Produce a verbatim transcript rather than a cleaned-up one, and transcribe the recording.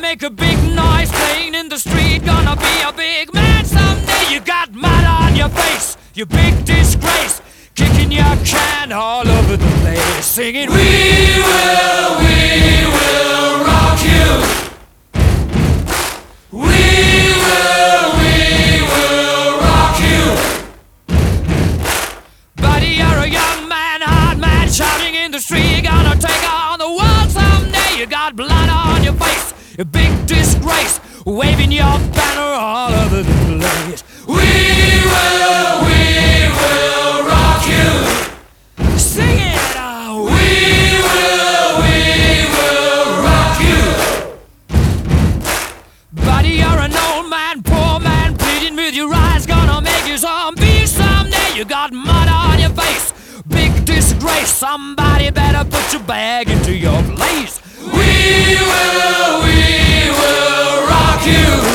make a big noise playing in the street. Gonna be a big man someday. You got mud on your face, you big disgrace. Kicking your can all over the place, singing, we will, we will rock you. We will, we will rock you. Buddy, you're a young man, hard man, shouting in the street. You're gonna take on the world someday. You got blood on your face, a big disgrace, waving your banner all over the place. We will, we will rock you. Sing it out. We will, we will rock you. Buddy, you're an old man, poor man, pleading with your eyes. Gonna make you zombie someday. You got mud on your face, big disgrace. Somebody better put your bag into your place. We will, we will rock you.